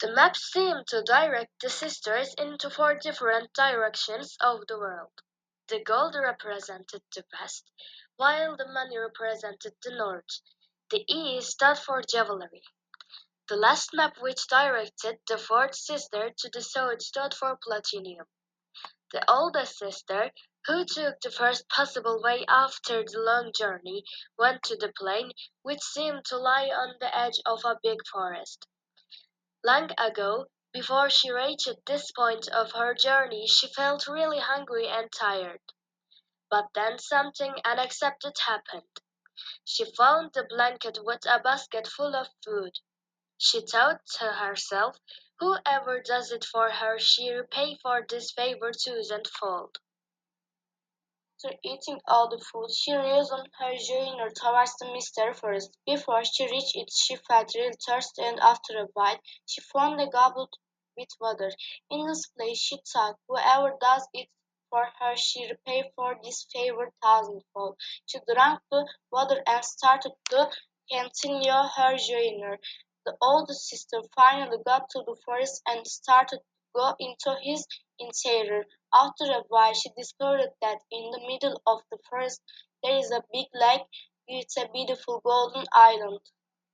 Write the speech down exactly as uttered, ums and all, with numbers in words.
The map seemed to direct the sisters into four different directions of the world. The gold represented the west, while the money represented the north. The E stood for jewelry. The last map, which directed the fourth sister to the south, stood for platinum. The oldest sister, who took the first possible way after the long journey, went to the plain, which seemed to lie on the edge of a big forest. Long ago, before she reached this point of her journey, she felt really hungry and tired. But then something unexpected happened. She found the blanket with a basket full of food. She thought to herself, whoever does it for her, she repay for this favor thousandfold. After eating all the food, she resumed her journey towards the mystery forest. Before she reached it, she felt really thirsty, and after a while, she found a goblet with water. In this place, she thought, whoever does it for her, she repay for this favor thousandfold. She drank the water and started to continue her journey. The oldest sister finally got to the forest and started to go into his interior. After a while, she discovered that in the middle of the forest there is a big lake with a beautiful golden island.